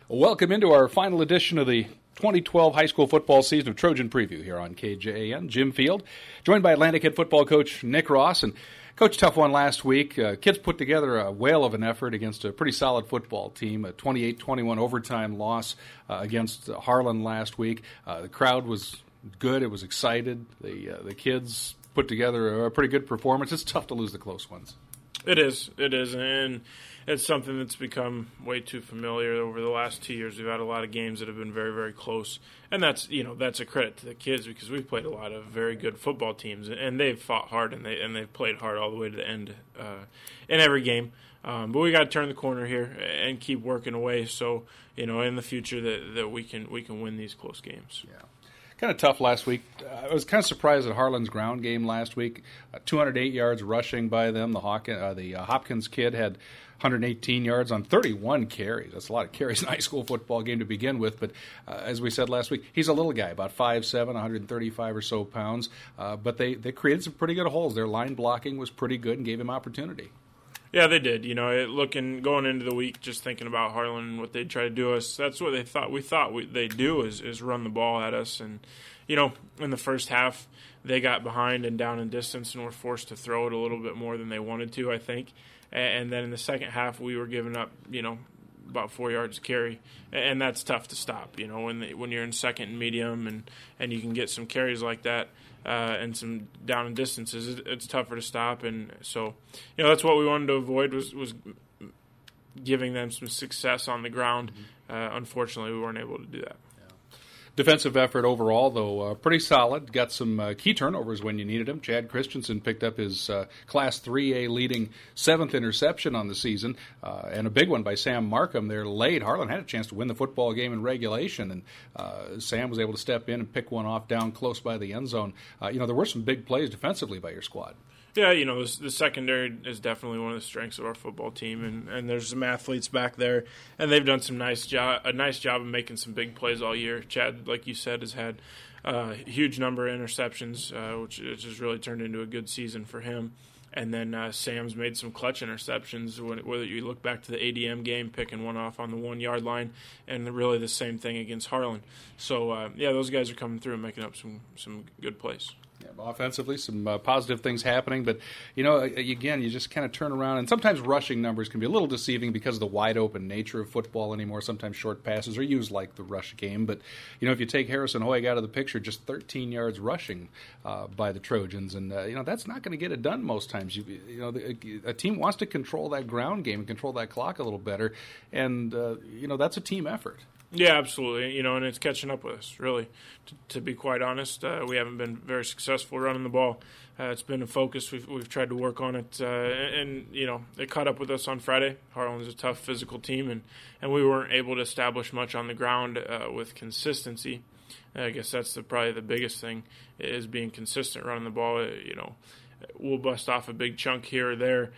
Welcome into our final edition of the 2012 high school football season of Trojan Preview here on KJAN. Jim Field, joined by Atlantic head football coach Nick Ross. And Coach, tough one last week. Kids put together a whale of an effort against a pretty solid football team, a 28-21 overtime loss against Harlan last week. The crowd was good. It was excited. The kids put together a pretty good performance. It's tough to lose the close ones. It is, and it's something that's become way too familiar over the last 2 years. We've had a lot of games that have been very, very close, and that's a credit to the kids because we've played a lot of very good football teams, and they've fought hard and they've played hard all the way to the end in every game. But we got to turn the corner here and keep working away. So in the future that we can win these close games. Yeah. Kind of tough last week. I was kind of surprised at Harlan's ground game last week. 208 yards rushing by them. The Hopkins kid had 118 yards on 31 carries. That's a lot of carries in a high school football game to begin with. But as we said last week, he's a little guy, about 5'7", 135 or so pounds. But they created some pretty good holes. Their line blocking was pretty good and gave him opportunity. Yeah, they did. Going into the week, just thinking about Harlan and what they'd try to do us. That's what they thought. We thought they'd do is run the ball at us. And in the first half, they got behind and down in distance and were forced to throw it a little bit more than they wanted to, I think. And then in the second half, we were giving up, about 4 yards to carry, and that's tough to stop. When you're in second and medium and you can get some carries like that. And some down and distances, it's tougher to stop, and so that's what we wanted to avoid was giving them some success on the ground. Unfortunately, we weren't able to do that. Defensive effort overall, though, pretty solid. Got some key turnovers when you needed them. Chad Christensen picked up his Class 3A leading 7th interception on the season, and a big one by Sam Markham there late. Harlan had a chance to win the football game in regulation, and Sam was able to step in and pick one off down close by the end zone. There were some big plays defensively by your squad. Yeah, the secondary is definitely one of the strengths of our football team, and there's some athletes back there, and they've done a nice job of making some big plays all year. Chad, like you said, has had a huge number of interceptions, which has really turned into a good season for him. And then Sam's made some clutch interceptions, whether you look back to the ADM game, picking one off on the 1 yard line, and really the same thing against Harlan. So, those guys are coming through and making up some good plays. Yeah, offensively, some positive things happening, but again, you just kind of turn around, and sometimes rushing numbers can be a little deceiving because of the wide open nature of football anymore. Sometimes short passes are used like the rush game, but if you take Harrison Hoyg out of the picture, just 13 yards rushing by the Trojans, and that's not going to get it done most times. A team wants to control that ground game and control that clock a little better, and that's a team effort. Yeah, absolutely. And it's catching up with us, really. To be quite honest, we haven't been very successful running the ball. It's been a focus. We've tried to work on it, and it caught up with us on Friday. Harlan's a tough physical team, and we weren't able to establish much on the ground with consistency. I guess that's probably the biggest thing is being consistent running the ball. We'll bust off a big chunk here or there,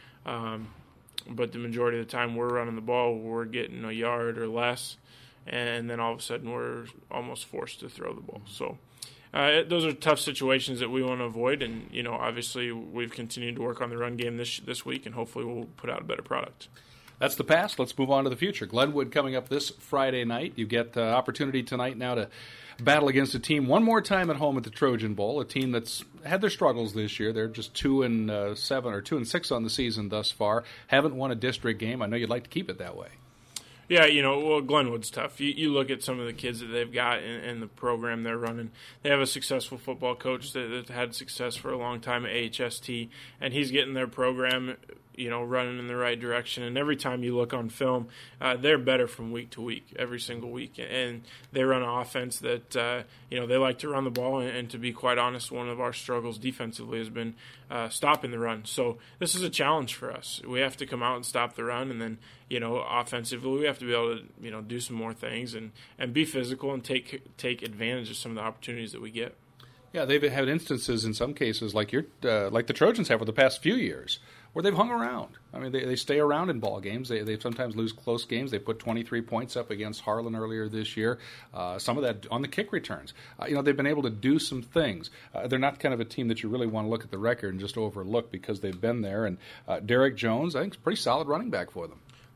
but the majority of the time we're running the ball, we're getting a yard or less. And then all of a sudden we're almost forced to throw the ball. So those are tough situations that we want to avoid. And, obviously we've continued to work on the run game this week, and hopefully we'll put out a better product. That's the past. Let's move on to the future. Glenwood coming up this Friday night. You get the opportunity tonight now to battle against a team one more time at home at the Trojan Bowl, a team that's had their struggles this year. They're just 2-7 or 2-6 on the season thus far. Haven't won a district game. I know you'd like to keep it that way. Yeah, Glenwood's tough. You look at some of the kids that they've got in the program they're running. They have a successful football coach that had success for a long time at AHST, and he's getting their program running in the right direction. And every time you look on film, they're better from week to week, every single week. And they run an offense that, they like to run the ball. And to be quite honest, one of our struggles defensively has been stopping the run. So this is a challenge for us. We have to come out and stop the run. And then, offensively, we have to be able to, do some more things and be physical and take advantage of some of the opportunities that we get. Yeah, they've had instances in some cases like the Trojans have for the past few years, where they've hung around. I mean, they stay around in ball games. They sometimes lose close games. They put 23 points up against Harlan earlier this year. Some of that on the kick returns. They've been able to do some things. They're not kind of a team that you really want to look at the record and just overlook because they've been there. And Derek Jones, I think, is a pretty solid running back for them.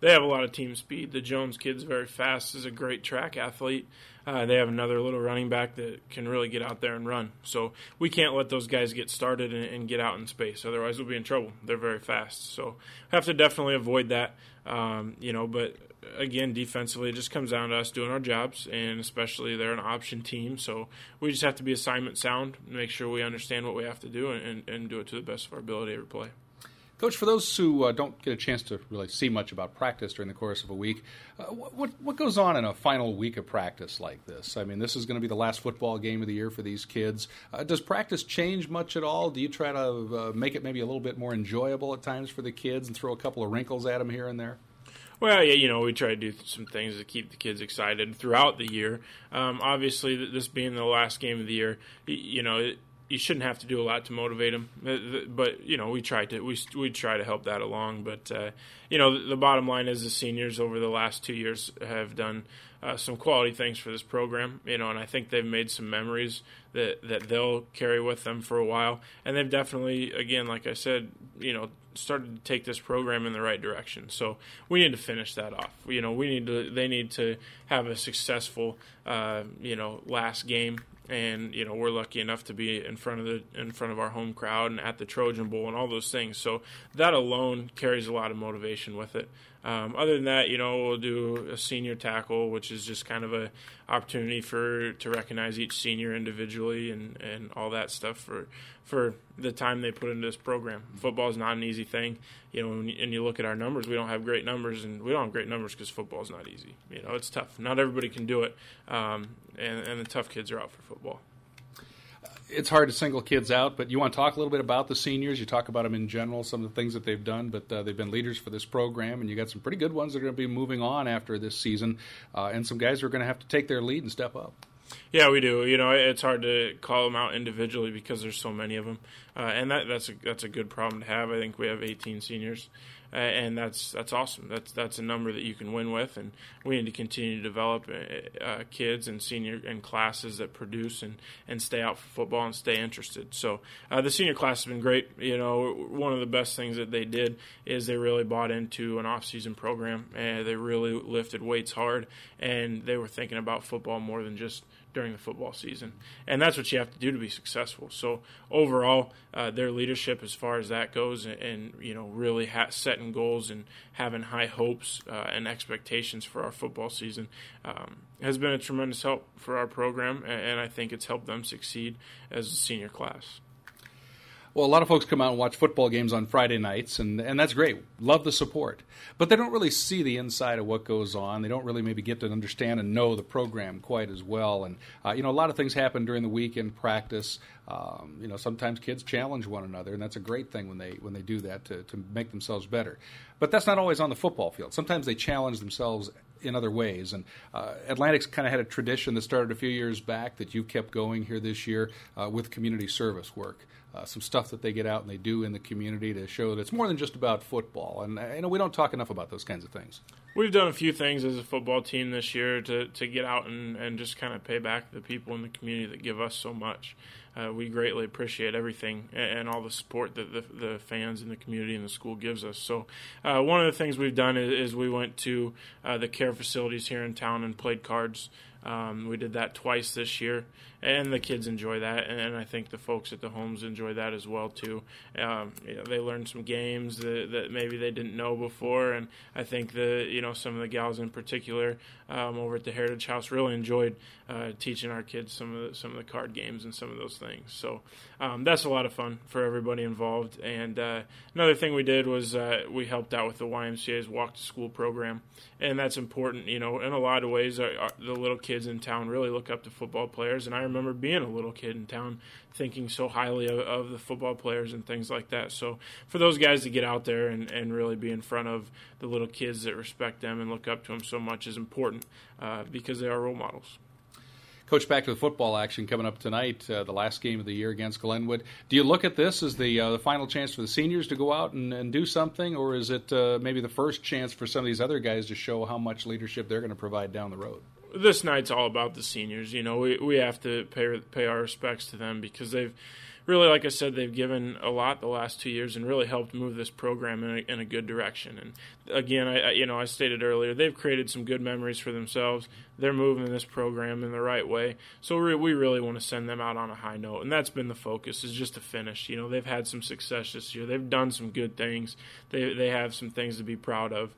they have a lot of team speed. The Jones kid's very fast, is a great track athlete. They have another little running back that can really get out there and run. So we can't let those guys get started and get out in space. Otherwise, we'll be in trouble. They're very fast. So we have to definitely avoid that. But again, defensively, it just comes down to us doing our jobs, and especially they're an option team. So we just have to be assignment sound, make sure we understand what we have to do, and do it to the best of our ability every play. Coach, for those who don't get a chance to really see much about practice during the course of a week, what goes on in a final week of practice like this? I mean, this is going to be the last football game of the year for these kids. Does practice change much at all? Do you try to make it maybe a little bit more enjoyable at times for the kids and throw a couple of wrinkles at them here and there? Well, yeah, we try to do some things to keep the kids excited throughout the year. Obviously, this being the last game of the year, you shouldn't have to do a lot to motivate them, but we try to help that along. But the bottom line is the seniors over the last 2 years have done some quality things for this program, and I think they've made some memories that they'll carry with them for a while, and they've definitely, again, like I said, started to take this program in the right direction. So we need to finish that off. They need to have a successful last game. And we're lucky enough to be in front of our home crowd and at the Trojan Bowl and all those things. So that alone carries a lot of motivation with it. Other than that, we'll do a senior tackle, which is just kind of a opportunity to recognize each senior individually and all that stuff for the time they put into this program. Football is not an easy thing. And you look at our numbers, we don't have great numbers, and we don't have great numbers because football is not easy. It's tough. Not everybody can do it, and the tough kids are out for football. It's hard to single kids out, but you want to talk a little bit about the seniors. You talk about them in general, some of the things that they've done, but they've been leaders for this program, and you got some pretty good ones that are going to be moving on after this season, and some guys who are going to have to take their lead and step up. Yeah, we do. It's hard to call them out individually because there's so many of them, and that's a good problem to have. I think we have 18 seniors, and that's awesome. That's a number that you can win with, and we need to continue to develop kids and senior and classes that produce and stay out for football and stay interested. So the senior class has been great. One of the best things that they did is they really bought into an off-season program, and they really lifted weights hard, and they were thinking about football more than just during the football season. And that's what you have to do to be successful. So overall, their leadership as far as that goes and really setting goals and having high hopes and expectations for our football season has been a tremendous help for our program, and I think it's helped them succeed as a senior class. Well, a lot of folks come out and watch football games on Friday nights, and that's great. Love the support. But they don't really see the inside of what goes on. They don't really maybe get to understand and know the program quite as well. And, a lot of things happen during the week in practice. Sometimes kids challenge one another, and that's a great thing when they do that to make themselves better. But that's not always on the football field. Sometimes they challenge themselves in other ways. And Atlantic's kind of had a tradition that started a few years back that you've kept going here this year with community service work. Some stuff that they get out and they do in the community to show that it's more than just about football. And we don't talk enough about those kinds of things. We've done a few things as a football team this year to get out and just kind of pay back the people in the community that give us so much. We greatly appreciate everything and all the support that the fans in the community and the school gives us. So one of the things we've done is we went to the care facilities here in town and played cards. We did that twice this year, and the kids enjoy that, and I think the folks at the homes enjoy that as well too. They learned some games that maybe they didn't know before, and I think some of the gals in particular over at the Heritage House really enjoyed teaching our kids some of the card games and some of those things. So that's a lot of fun for everybody involved. And another thing we did was we helped out with the YMCA's Walk to School program, and that's important. In a lot of ways, the little kids in town really look up to football players, and I remember being a little kid in town thinking so highly of the football players and things like that. So for those guys to get out there and really be in front of the little kids that respect them and look up to them so much is important because they are role models. Coach, back to the football action coming up tonight, the last game of the year against Glenwood. Do you look at this as the final chance for the seniors to go out and do something, or is it maybe the first chance for some of these other guys to show how much leadership they're going to provide down the road? this night's all about the seniors. We have to pay our respects to them because they've really, like I said, they've given a lot the last 2 years and really helped move this program in a good direction. And again, I stated earlier, they've created some good memories for themselves. They're moving this program in the right way. So we really want to send them out on a high note, and that's been the focus, is just to finish. They've had some success this year. They've done some good things. They have some things to be proud of.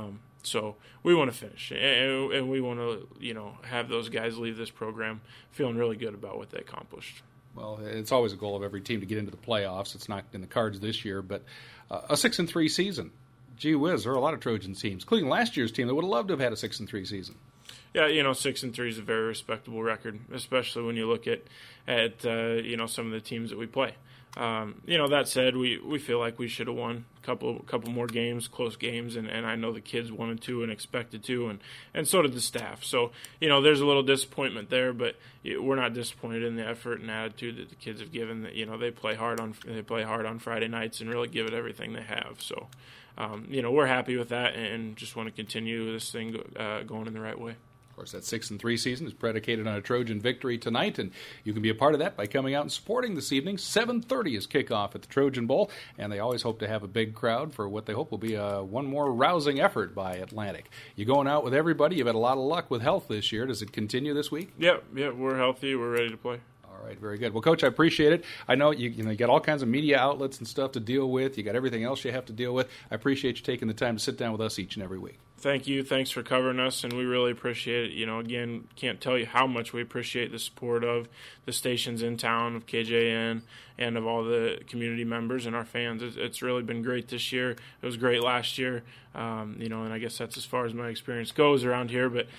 So we want to finish, and we want to, have those guys leave this program feeling really good about what they accomplished. Well, it's always a goal of every team to get into the playoffs. It's not in the cards this year, but a 6-3 season. Gee whiz, there are a lot of Trojan teams, including last year's team that would have loved to have had a 6-3 season. Yeah, 6-3 is a very respectable record, especially when you look at some of the teams that we play. That said, we feel like we should have won a couple more games, close games, and I know the kids wanted to and expected to, and so did the staff. So, there's a little disappointment there, but we're not disappointed in the effort and attitude that the kids have given. That they play hard on Friday nights and really give it everything they have. So, we're happy with that and just want to continue this thing going in the right way. Of course, that 6-3 season is predicated on a Trojan victory tonight, and you can be a part of that by coming out and supporting this evening. 7:30 is kickoff at the Trojan Bowl, and they always hope to have a big crowd for what they hope will be one more rousing effort by Atlantic. You going out with everybody? You've had a lot of luck with health this year. Does it continue this week? Yeah, we're healthy. We're ready to play. All right, very good. Well, Coach, I appreciate it. I know you got all kinds of media outlets and stuff to deal with. You got everything else you have to deal with. I appreciate you taking the time to sit down with us each and every week. Thank you. Thanks for covering us, and we really appreciate it. Again, can't tell you how much we appreciate the support of the stations in town, of KJN, and of all the community members and our fans. It's really been great this year. It was great last year, and I guess that's as far as my experience goes around here. But,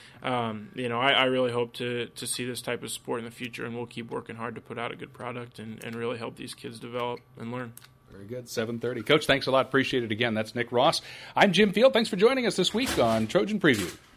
I really hope to see this type of support in the future, and we'll keep working hard to put out a good product and really help these kids develop and learn. Very good. 7:30. Coach, thanks a lot. Appreciate it again. That's Nick Ross. I'm Jim Field. Thanks for joining us this week on Trojan Preview.